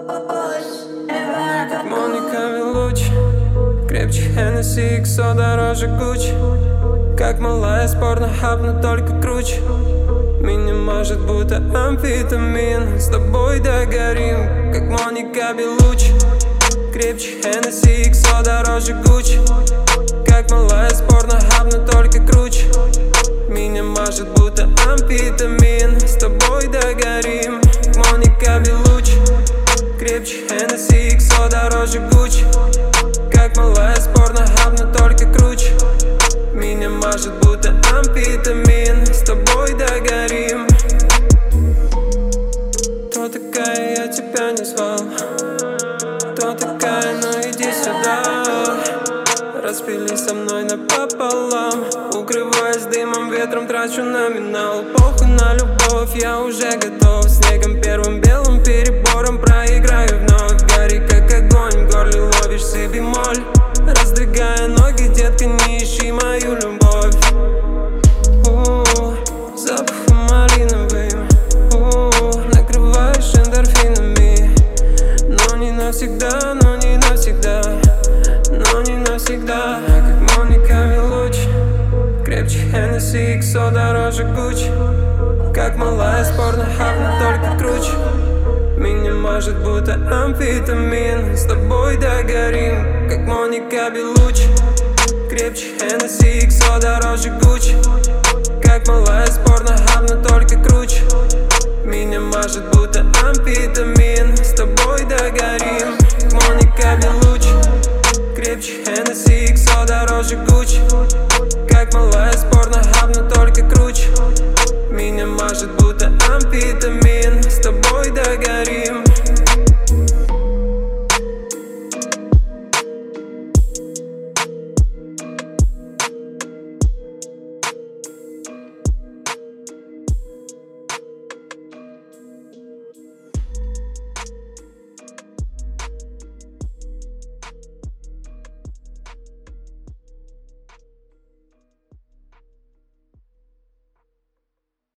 Как Моника Белуччи, крепче Хеннесси, иксо дороже Гуччи. Как малая порнохаб, но только круче. Меня мажет будто амфетамин. С тобой догорим, как Моника Белуччи. Крепче Хеннесси, иксо дороже Гуччи. Как малая порнохаб, но только круче. Меня мажет будто амфетамин. С тобой догорим, как Моника Белуччи. Крепче Хеннесси, иксо дороже Гуччи. Как малая порнохаб, но только круче. Меня мажет будто амфетамин. С тобой догорим. Кто такая, я тебя не звал. Кто такая, ну иди сюда. Распили со мной напополам. Укрываясь дымом, ветром трачу номинал. Похуй на любовь, я уже готов. Снегом первым белым перебором проиграю вновь. Гори как огонь, в горле ловишь си бемоль. Раздвигая ноги, детка, не ищи мою любовь. Запахом малиновым, накрываешь эндорфинами. Но не навсегда, но не навсегда, но не навсегда. Как Моника Белуччи, крепче Хеннесси, иксо дороже Гуччи. Как малая порнохаб, но только круче. Меня мажет будто амфетамин. С тобой догорим, как Моника Белуччи. Крепче Хеннесси, иксо дороже Гуччи. Как малая порнохаб, но только круче. Меня мажет будто амфетамин. С тобой догорим, как Моника Белуччи. Крепче Хеннесси, иксо дороже Гуччи. Как малая порнохаб, но только круче. Меня мажет будто амфетамин.